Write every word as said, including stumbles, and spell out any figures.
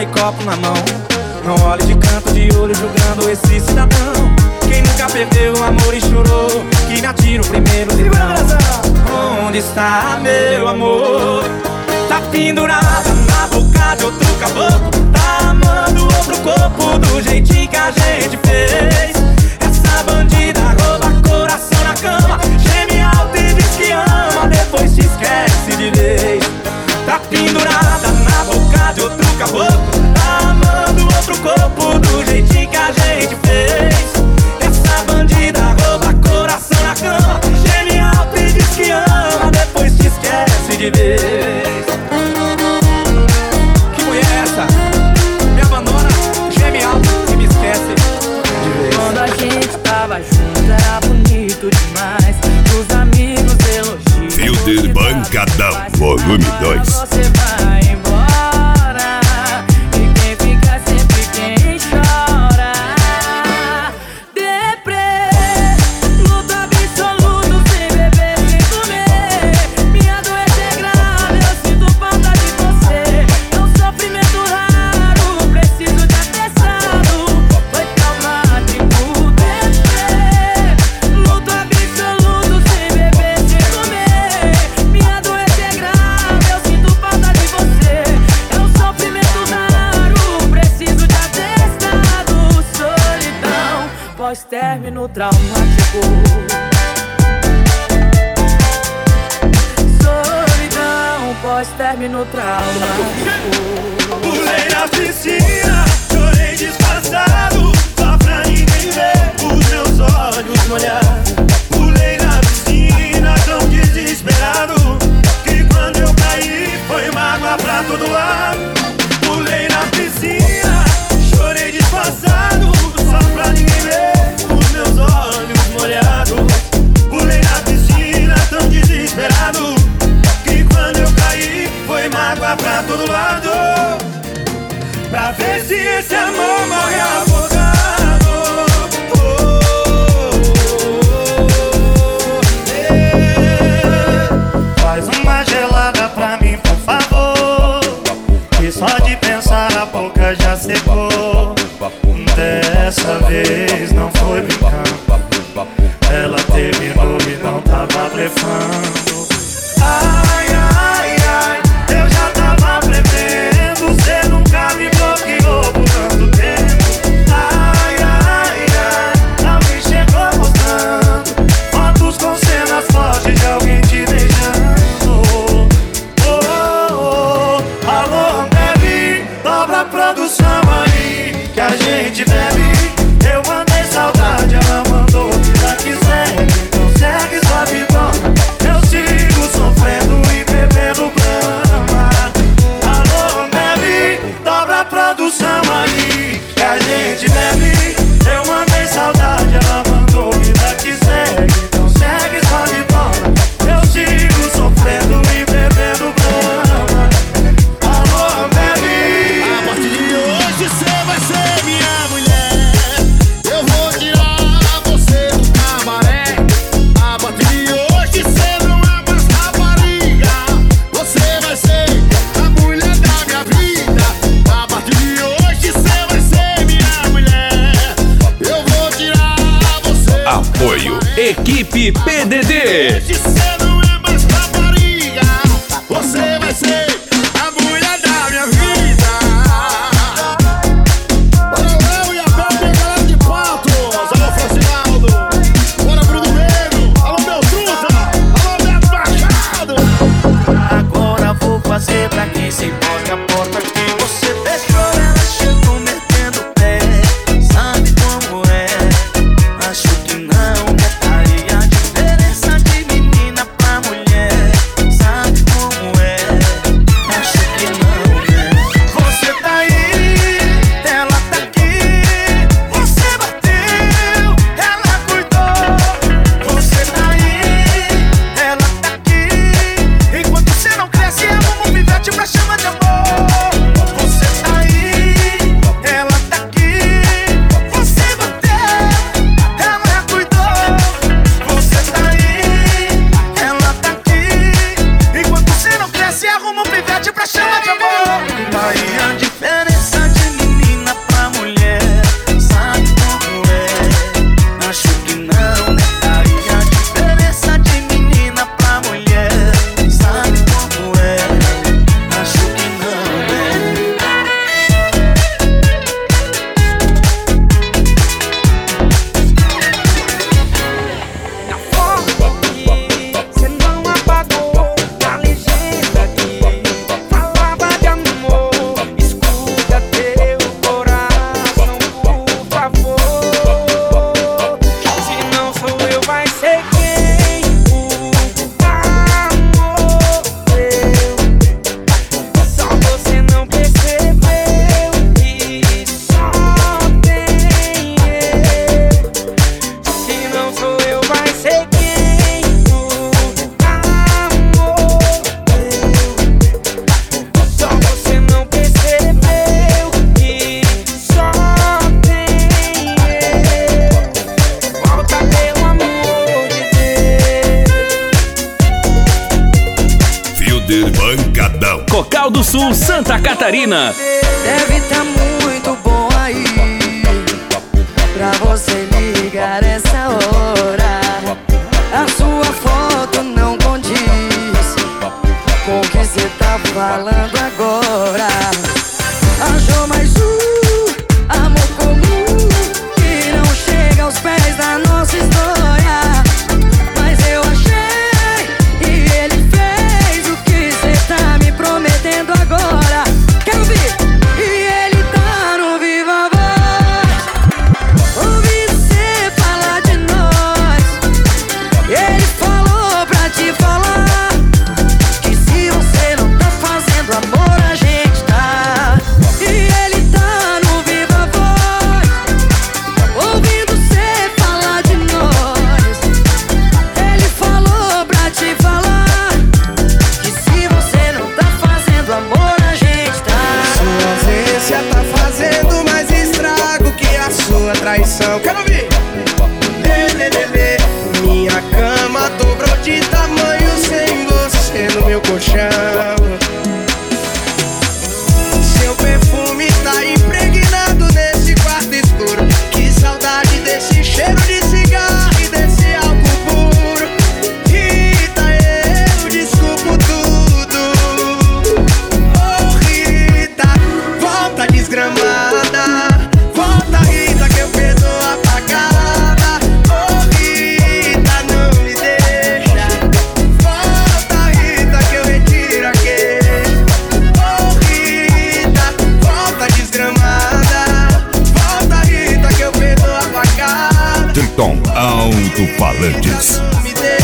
e copo na mão. Não olhe de canto de olho julgando esse cidadão. Quem nunca perdeu o amor e chorou, que me atira o primeiro livrão. Onde está meu amor? Tá pendurada na boca de outro caboclo. Tá amando outro corpo do jeitinho que a gente fez. Essa bandida rouba coração na cama, geme alto e diz que ama, depois te esquece de vez. Tá pendurada na boca de outro caboclo. Tá amando outro corpo do jeitinho que a gente fez. Essa bandida rouba coração na cama, geme alto e diz que ama, depois te esquece de vez. Que mulher é essa? Me abandona, geme alto e me esquece de vez. Quando a gente tava junto era bonito demais. Os amigos elogiam. Fielder Bancadão, volume dois. Você vai embora e quem fica sempre quem chora. Deprê, luto absoluto, sem beber, sem comer. Minha doença é grave, eu sinto falta de você. É um sofrimento raro, preciso de atestado. Foi traumático. Deprê, luto absoluto, sem beber, sem comer. Minha doença é grave, eu sinto falta de você. É um sofrimento raro, preciso de atestado. Solidão, pós-término traumático. Solidão, pós-término traumático. Pulei na piscina, chorei disfarçado, só pra ninguém ver os meus olhos molhados. Pulei na piscina tão desesperado, que quando eu caí foi mágoa pra todo lado. Pulei na piscina, chorei disfarçado, só pra ninguém ver os meus olhos molhados. Pulei na piscina tão desesperado, que quando eu caí foi mágoa pra todo lado. Pra ver se esse amor morre afogado. Oh, oh, eh. Faz uma gelada pra mim, por favor, que só de pensar a boca já secou. Dessa vez não foi brincando, ela terminou e não tava blefando. Ai, ai, ai, eu já tava prevendo, cê nunca me bloqueou por tanto tempo. Ai, ai, ai, alguém chegou mostrando fotos com cenas fortes de alguém te beijando. Oh, oh, oh, alô, baby, dobra a produção aí, que a gente bebe. Eu mandei saudade, ela mandou vida que segue. Então segue sua vidona, eu sigo sofrendo e bebendo brama. Alô, baby, dobra a produção aí, que a gente bebe. Eu mandei saudade, ela mandou vida que segue. Então segue sua vidona, eu sigo sofrendo e bebendo brama. Alô, baby, a partir de hoje cê vai ser minha mulher. Eu vou tirar você do cabaré. A partir de hoje cê não é mais rapariga, você vai ser a mulher da minha vida. A partir de hoje cê vai ser minha mulher. Eu vou tirar você. Apoio Equipe P D D. Hoje cê não é mais rapariga, você vai ser a mulher da minha vida. Bora Léo e a Pepe, galera de Patos. Alô Francinaldo, bora Bruno Negro, alô meu truta, alô Beto Machado. agora vou fazer pra quem se importa a porta que você deixou. Ela chegou metendo o pé, sabe como é? Acho que não notaria a diferença de menina pra mulher. Sabe como é? Sul, Santa Catarina. Deve tá muito bom aí pra você ligar essa hora. A sua foto não condiz com o que cê tá falando agora. Achou mais um amor comum que não chega aos pés da nossa história. Mas eu achei e ele fez o que cê tá me prometendo agora. Quero ver! E ele tá no Viva Voz, ouvindo cê falar de nós. Ele falou pra te falar que se você não tá fazendo amor, a gente tá. E ele tá no Viva Voz, ouvindo cê falar de nós. Ele falou pra te falar que se você não tá fazendo amor, a gente tá. Sua ausência tá fazendo mais estrago que a sua traição. Quero ouvir! Lê, lê, lê, lê. Minha cama dobrou de tamanho sem você no meu colchão. Seu perfume tá impregnado nesse quarto escuro. Que saudade desse cheiro de cigarro e desse álcool puro. Rita, eu desculpo tudo. Oh Rita, volta desgramada. Volta Rita que eu perdoo apagada. Oh Rita, não me deixa. Volta Rita que eu retiro aquele. Oh Rita, volta desgramada. Volta Rita que eu perdoo apagada. Triton Alto-Falantes. Não me deixa.